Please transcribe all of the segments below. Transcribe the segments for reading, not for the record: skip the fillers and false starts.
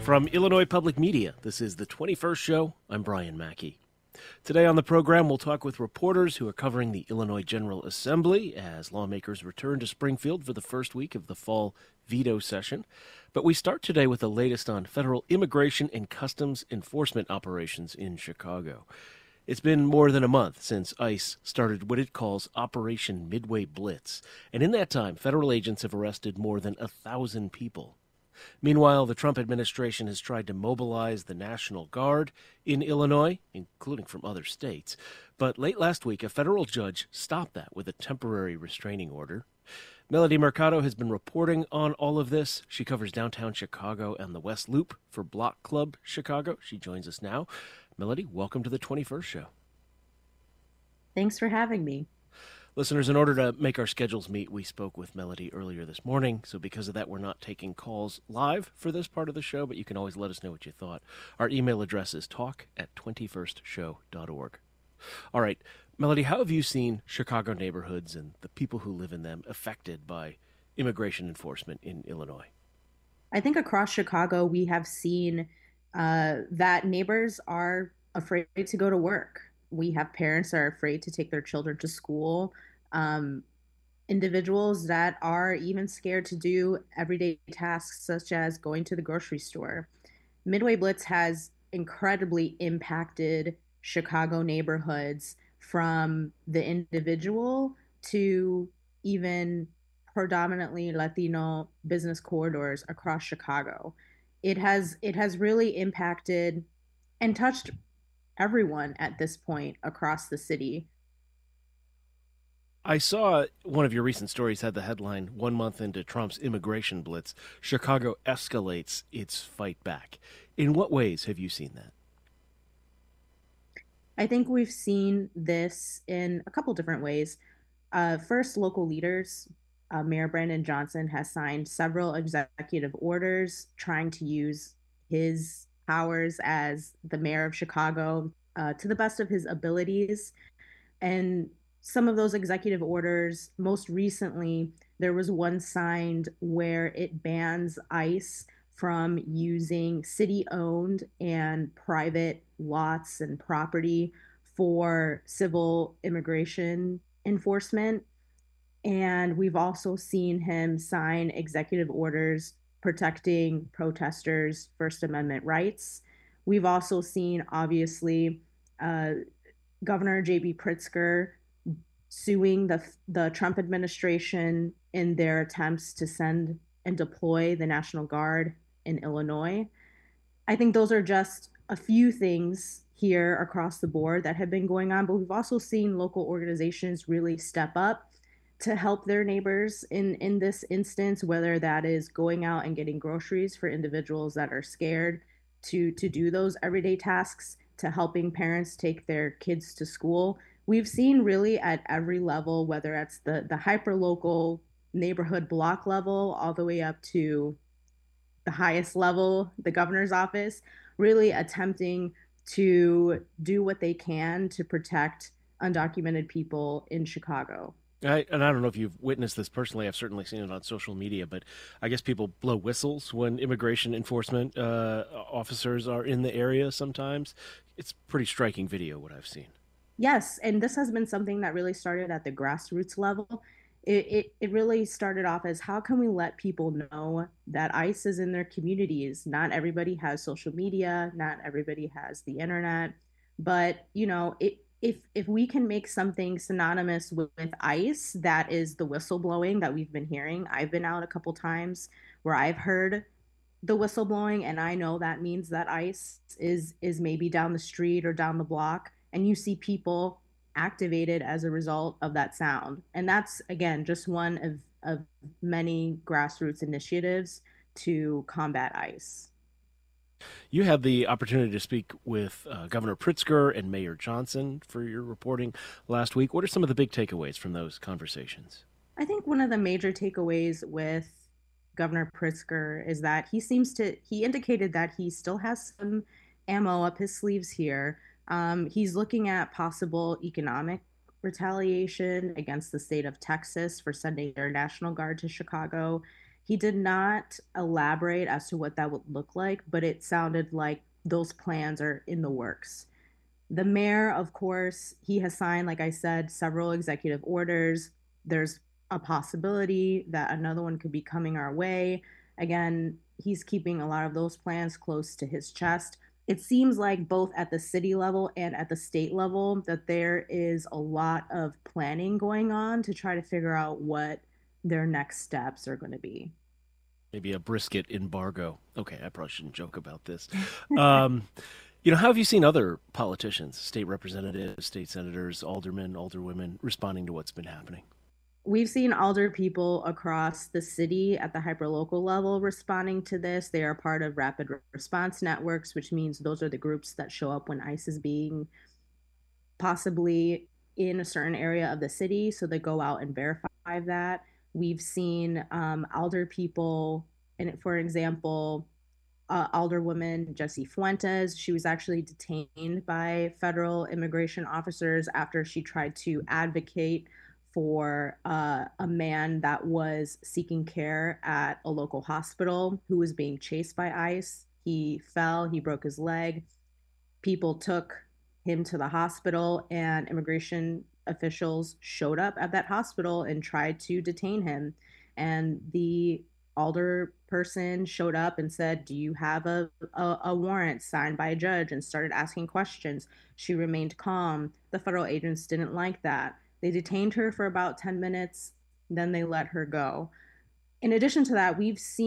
From Illinois Public Media, this is the 21st Show. I'm Brian Mackey. Today on the program, we'll talk with reporters who are covering the Illinois General Assembly as lawmakers return to Springfield for the first week of the fall veto session. But we start today with the latest on federal immigration and customs enforcement operations in Chicago. It's been more than a month since ICE started what it calls Operation Midway Blitz, and in that time, federal agents have arrested more than 1,000 people. Meanwhile, the Trump administration has tried to mobilize the National Guard in Illinois, including from other states. But late last week, a federal judge stopped that with a temporary restraining order. Melody Mercado has been reporting on all of this. She covers downtown Chicago and the West Loop for Block Club Chicago. She joins us now. Melody, welcome to the 21st Show. Thanks for having me. Listeners, in order to make our schedules meet, we spoke with Melody earlier this morning. So because of that, we're not taking calls live for this part of the show, but you can always let us know what you thought. Our email address is talk@21stshow.org. All right, Melody, how have you seen Chicago neighborhoods and the people who live in them affected by immigration enforcement in Illinois? I think across Chicago, we have seen that neighbors are afraid to go to work. We have parents that are afraid to take their children to school. Um, Individuals that are even scared to do everyday tasks such as going to the grocery store. Midway Blitz has incredibly impacted Chicago neighborhoods from the individual to even predominantly Latino business corridors across Chicago. It has really impacted and touched everyone at this point across the city. I saw one of your recent stories had the headline, "One month into Trump's immigration blitz, Chicago escalates its fight back." In what ways have you seen that? I think we've seen this in a couple different ways. First, local leaders. Mayor Brandon Johnson has signed several executive orders trying to use his powers as the mayor of Chicago to the best of his abilities. And some of those executive orders, most recently, there was one signed where it bans ICE from using city owned and private lots and property for civil immigration enforcement. And we've also seen him sign executive orders protecting protesters' First Amendment rights. We've also seen, obviously, uh, Governor J.B. Pritzker suing the Trump administration in their attempts to send and deploy the National Guard in Illinois. I think those are just a few things here across the board that have been going on, but we've also seen local organizations really step up to help their neighbors in this instance, whether that is going out and getting groceries for individuals that are scared to do those everyday tasks, to helping parents take their kids to school. We've seen really at every level, whether it's the hyper local neighborhood block level all the way up to the highest level, the governor's office, really attempting to do what they can to protect undocumented people in Chicago. And I don't know if you've witnessed this personally. I've certainly seen it on social media, but I guess people blow whistles when immigration enforcement officers are in the area sometimes. It's pretty striking video, what I've seen. Yes, and this has been something that really started at the grassroots level. It really started off as how can we let people know that ICE is in their communities? Not everybody has social media, not everybody has the internet, but if we can make something synonymous with ICE, that is the whistleblowing that we've been hearing. I've been out a couple times where I've heard the whistleblowing, and I know that means that ICE is maybe down the street or down the block, and you see people activated as a result of that sound. And that's again just one of many grassroots initiatives to combat ICE. You had the opportunity to speak with Governor Pritzker and Mayor Johnson for your reporting last week. What are some of the big takeaways from those conversations? I think one of the major takeaways with Governor Pritzker is that he indicated that he still has some ammo up his sleeves here. He's looking at possible economic retaliation against the state of Texas for sending their National Guard to Chicago. He did not elaborate as to what that would look like, but it sounded like those plans are in the works. The mayor, of course, he has signed, like I said, several executive orders. There's a possibility that another one could be coming our way. Again, he's keeping a lot of those plans close to his chest. It seems like both at the city level and at the state level that there is a lot of planning going on to try to figure out what their next steps are going to be. Maybe a brisket embargo. Okay, I probably shouldn't joke about this. Um, how have you seen other politicians, state representatives, state senators, aldermen, alderwomen responding to what's been happening? We've seen older people across the city at the hyperlocal level responding to this. They are part of rapid response networks, which means those are the groups that show up when ICE is being possibly in a certain area of the city. So they go out and verify that. We've seen older people, and for example, Alderwoman Jessie Fuentes. She was actually detained by federal immigration officers after she tried to advocate for a man that was seeking care at a local hospital who was being chased by ICE. He fell, he broke his leg. People took him to the hospital, and immigration officials showed up at that hospital and tried to detain him. And the alder person showed up and said, "Do you have a warrant signed by a judge?" and started asking questions. She remained calm. The federal agents didn't like that. They detained her for about 10 minutes, then they let her go. In addition to that,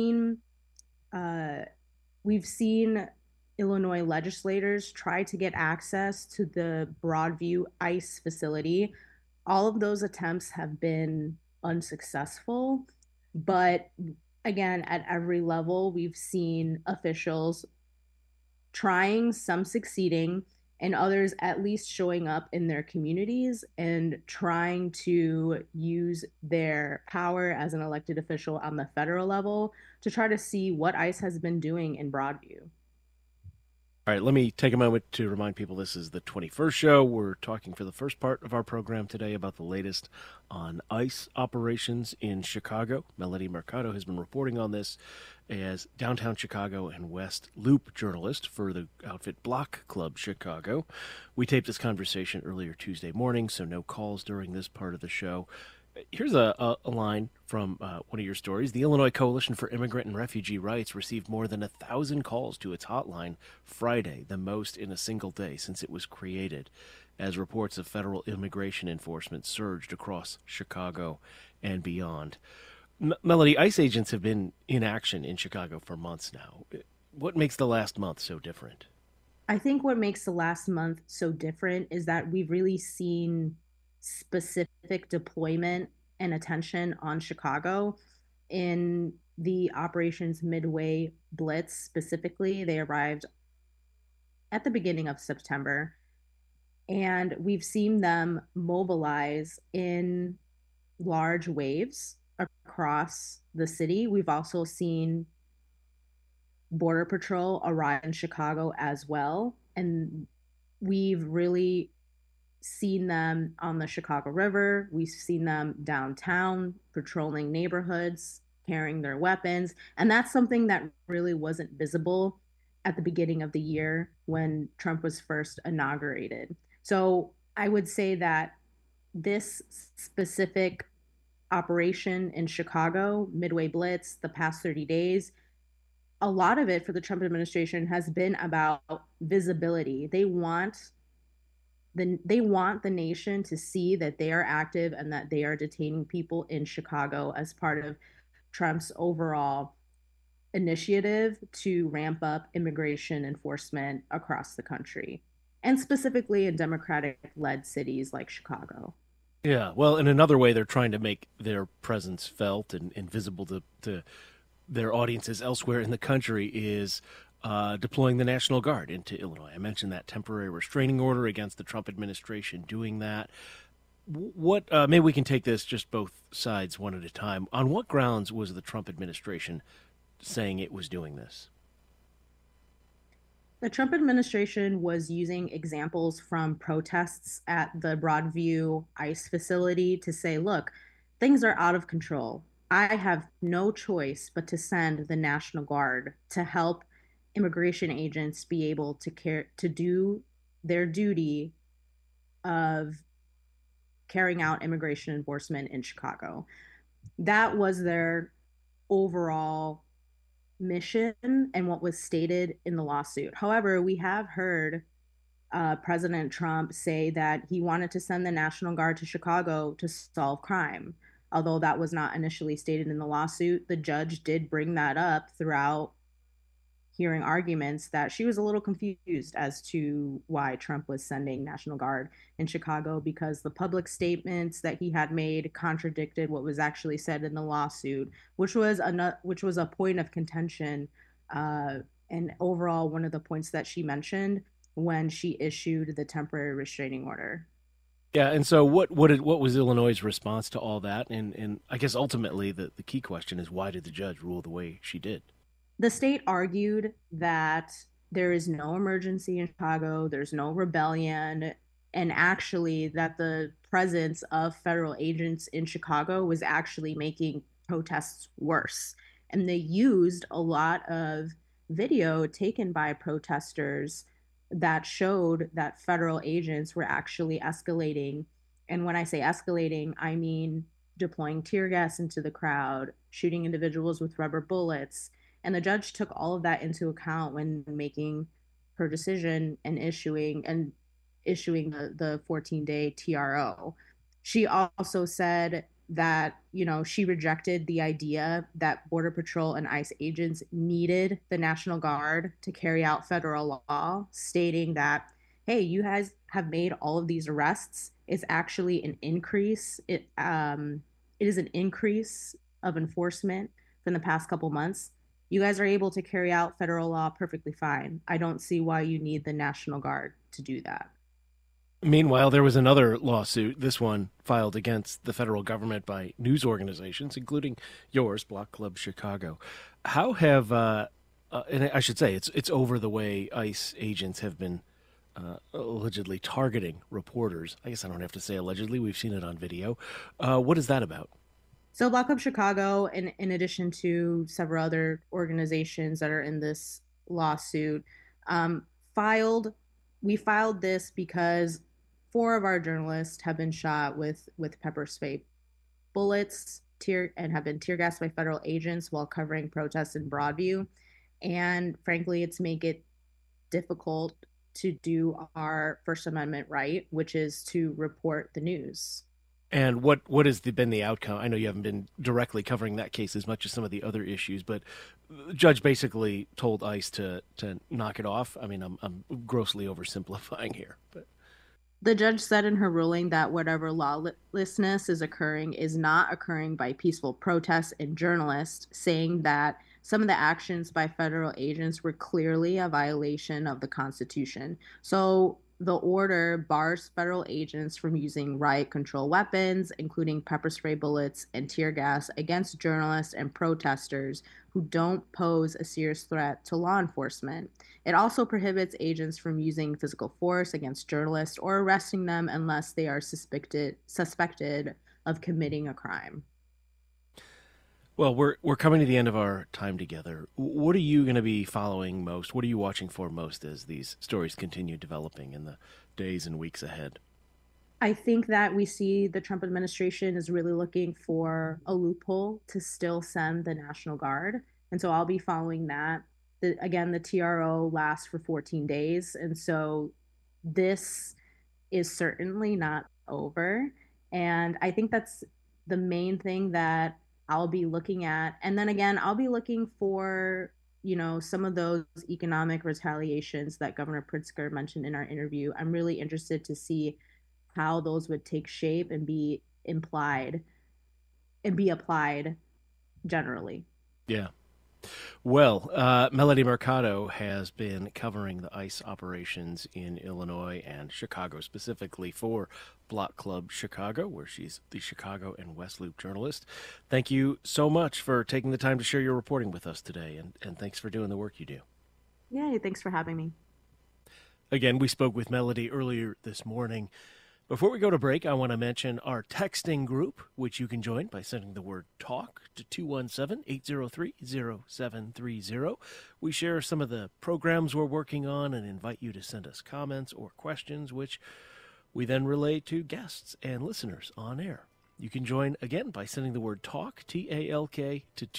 uh, we've seen Illinois legislators try to get access to the Broadview ICE facility. All of those attempts have been unsuccessful, but again, at every level, we've seen officials trying, some succeeding, and others at least showing up in their communities and trying to use their power as an elected official on the federal level to try to see what ICE has been doing in Broadview. All right, let me take a moment to remind people this is the 21st show. We're talking for the first part of our program today about the latest on ICE operations in Chicago. Melody Mercado has been reporting on this as downtown Chicago and West Loop journalist for the outfit Block Club Chicago. We taped this conversation earlier Tuesday morning, so no calls during this part of the show. Here's a line from one of your stories. The Illinois Coalition for Immigrant and Refugee Rights received more than 1,000 calls to its hotline Friday, the most in a single day since it was created, as reports of federal immigration enforcement surged across Chicago and beyond. Melody, ICE agents have been in action in Chicago for months now. What makes the last month so different? I think what makes the last month so different is that we've really seen specific deployment and attention on Chicago in the Operations Midway Blitz specifically. They arrived at the beginning of September, and we've seen them mobilize in large waves across the city. We've also seen Border Patrol arrive in Chicago as well. And we've really seen them on the Chicago River. We've seen them downtown patrolling neighborhoods, carrying their weapons. And that's something that really wasn't visible at the beginning of the year when Trump was first inaugurated. So I would say that this specific operation in Chicago, Midway Blitz, the past 30 days, a lot of it for the Trump administration has been about visibility. They want the nation to see that they are active and that they are detaining people in Chicago as part of Trump's overall initiative to ramp up immigration enforcement across the country, and specifically in Democratic led cities like Chicago. Yeah, well, in another way, they're trying to make their presence felt and visible to their audiences elsewhere in the country is deploying the National Guard into Illinois. I mentioned that temporary restraining order against the Trump administration doing that. What maybe we can take this just both sides one at a time. On what grounds was the Trump administration saying it was doing this? The Trump administration was using examples from protests at the Broadview ICE facility to say, look, things are out of control. I have no choice but to send the National Guard to help immigration agents be able to do their duty of carrying out immigration enforcement in Chicago. That was their overall mission and what was stated in the lawsuit. However, we have heard President Trump say that he wanted to send the National Guard to Chicago to solve crime. Although that was not initially stated in the lawsuit, the judge did bring that up throughout hearing arguments that she was a little confused as to why Trump was sending National Guard in Chicago because the public statements that he had made contradicted what was actually said in the lawsuit, which was a point of contention and overall one of the points that she mentioned when she issued the temporary restraining order. Yeah, and so what was Illinois' response to all that? And I guess ultimately the key question is why did the judge rule the way she did? The state argued that there is no emergency in Chicago, there's no rebellion, and actually that the presence of federal agents in Chicago was actually making protests worse. And they used a lot of video taken by protesters that showed that federal agents were actually escalating. And when I say escalating, I mean deploying tear gas into the crowd, shooting individuals with rubber bullets, and the judge took all of that into account when making her decision and issuing the 14-day TRO. She also said that, she rejected the idea that Border Patrol and ICE agents needed the National Guard to carry out federal law, stating that, hey, you guys have made all of these arrests. It's actually an increase. It is an increase of enforcement from the past couple months. You guys are able to carry out federal law perfectly fine. I don't see why you need the National Guard to do that. Meanwhile, there was another lawsuit, this one filed against the federal government by news organizations, including yours, Block Club Chicago. How have, and I should say, it's over the way ICE agents have been allegedly targeting reporters. I guess I don't have to say allegedly. We've seen it on video. What is that about? So Block Club Chicago, in addition to several other organizations that are in this lawsuit, um, filed we filed this because four of our journalists have been shot with pepper spray bullets and have been tear gassed by federal agents while covering protests in Broadview. And frankly, it's make it difficult to do our First Amendment right, which is to report the news. And what has been the outcome? I know you haven't been directly covering that case as much as some of the other issues, but the judge basically told ICE to knock it off. I mean, I'm grossly oversimplifying here, but The judge said in her ruling that whatever lawlessness is not occurring by peaceful protests and journalists, saying that some of the actions by federal agents were clearly a violation of the Constitution. So the order bars federal agents from using riot control weapons, including pepper spray bullets and tear gas, against journalists and protesters who don't pose a serious threat to law enforcement. It also prohibits agents from using physical force against journalists or arresting them unless they are suspected of committing a crime. well, we're coming to the end of our time together. What are you going to be following most? What are you watching for most as these stories continue developing in the days and weeks ahead? I think that we see the Trump administration is really looking for a loophole to still send the National Guard. And so I'll be following that. Again, the TRO lasts for 14 days. And so this is certainly not over. And I think that's the main thing that I'll be looking at. And then again, I'll be looking for, some of those economic retaliations that Governor Pritzker mentioned in our interview. I'm really interested to see how those would take shape and be applied generally. Yeah. Well, Melody Mercado has been covering the ICE operations in Illinois and Chicago, specifically for Block Club Chicago, where she's the Chicago and West Loop journalist. Thank you so much for taking the time to share your reporting with us today, and thanks for doing the work you do. Yay, thanks for having me. Again, we spoke with Melody earlier this morning. Before we go to break, I want to mention our texting group, which you can join by sending the word TALK to 217-803-0730. We share some of the programs we're working on and invite you to send us comments or questions, which we then relay to guests and listeners on air. You can join again by sending the word TALK, T-A-L-K, to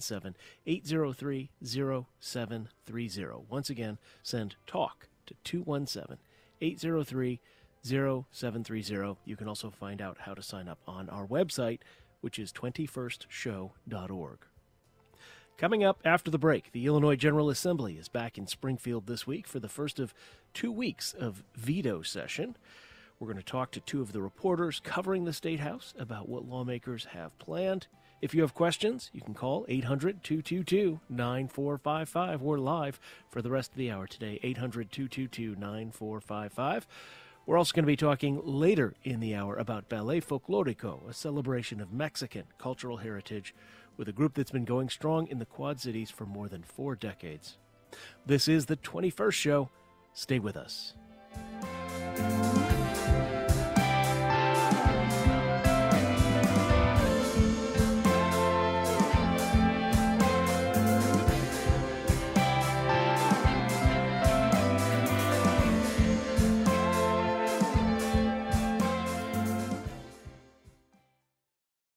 217-803-0730. Once again, send TALK to 217-803-0730. 0730. You can also find out how to sign up on our website, which is 21stshow.org. Coming up after the break, the Illinois General Assembly is back in Springfield this week for the first of 2 weeks of veto session. We're going to talk to two of the reporters covering the State House about what lawmakers have planned. If you have questions, you can call 800-222-9455. We're live for the rest of the hour today, 800-222-9455. We're also going to be talking later in the hour about Ballet Folklorico, a celebration of Mexican cultural heritage with a group that's been going strong in the Quad Cities for more than 4 decades. This is the 21st show. Stay with us.